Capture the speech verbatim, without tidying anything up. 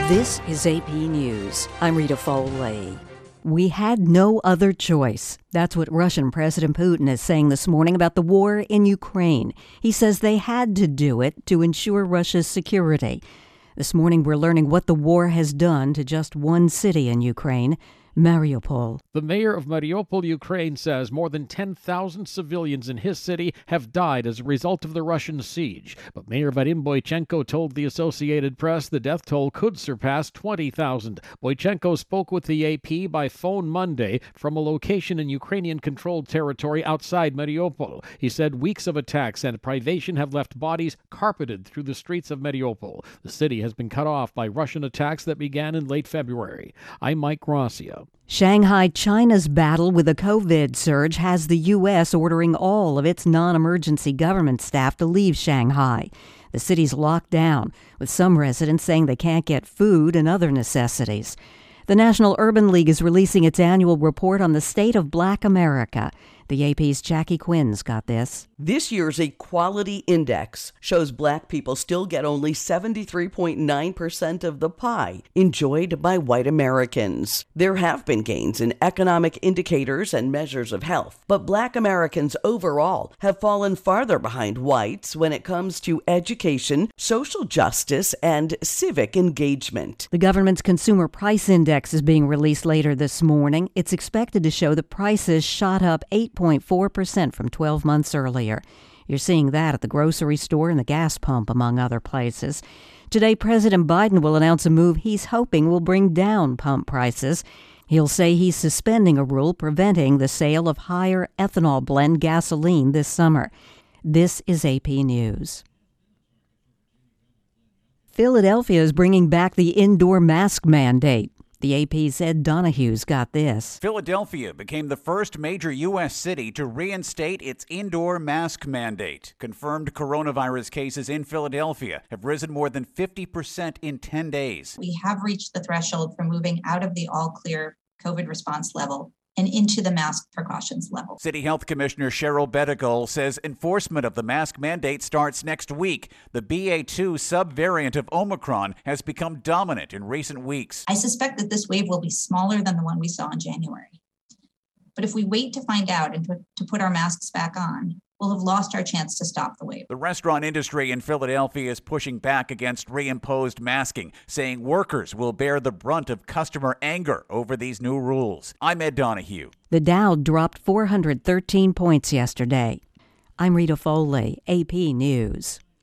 This is A P News. I'm Rita Foley. We had no other choice. That's what Russian President Putin is saying this morning about the war in Ukraine. He says they had to do it to ensure Russia's security. This morning we're learning what the war has done to just one city in Ukraine, Mariupol. The mayor of Mariupol, Ukraine, says more than ten thousand civilians in his city have died as a result of the Russian siege. But Mayor Vadim Boychenko told the Associated Press the death toll could surpass twenty thousand. Boychenko spoke with the A P by phone Monday from a location in Ukrainian-controlled territory outside Mariupol. He said weeks of attacks and privation have left bodies carpeted through the streets of Mariupol. The city has been cut off by Russian attacks that began in late February. I'm Mike Gracia. Shanghai, China's battle with a COVID surge has the U S ordering all of its non-emergency government staff to leave Shanghai. The city's locked down, with some residents saying they can't get food and other necessities. The National Urban League is releasing its annual report on the state of Black America. The A P's Jackie Quinn's got this. This year's Equality Index shows black people still get only seventy-three point nine percent of the pie enjoyed by white Americans. There have been gains in economic indicators and measures of health, but black Americans overall have fallen farther behind whites when it comes to education, social justice, and civic engagement. The government's Consumer Price Index is being released later this morning. It's expected to show that prices shot up eight point four percent from twelve months earlier. You're seeing that at the grocery store and the gas pump, among other places. Today, President Biden will announce a move he's hoping will bring down pump prices. He'll say he's suspending a rule preventing the sale of higher ethanol blend gasoline this summer. This is A P News. Philadelphia is bringing back the indoor mask mandate. The A P's Ed Donahue's got this. Philadelphia became the first major U S city to reinstate its indoor mask mandate. Confirmed coronavirus cases in Philadelphia have risen more than fifty percent in ten days. We have reached the threshold for moving out of the all-clear COVID response level and into the mask precautions level. City Health Commissioner Cheryl Bedegal says enforcement of the mask mandate starts next week. The B A two subvariant of Omicron has become dominant in recent weeks. I suspect that this wave will be smaller than the one we saw in January. But if we wait to find out and to, to put our masks back on, we'll have lost our chance to stop the wave. The restaurant industry in Philadelphia is pushing back against reimposed masking, saying workers will bear the brunt of customer anger over these new rules. I'm Ed Donahue. The Dow dropped four hundred thirteen points yesterday. I'm Rita Foley, A P News.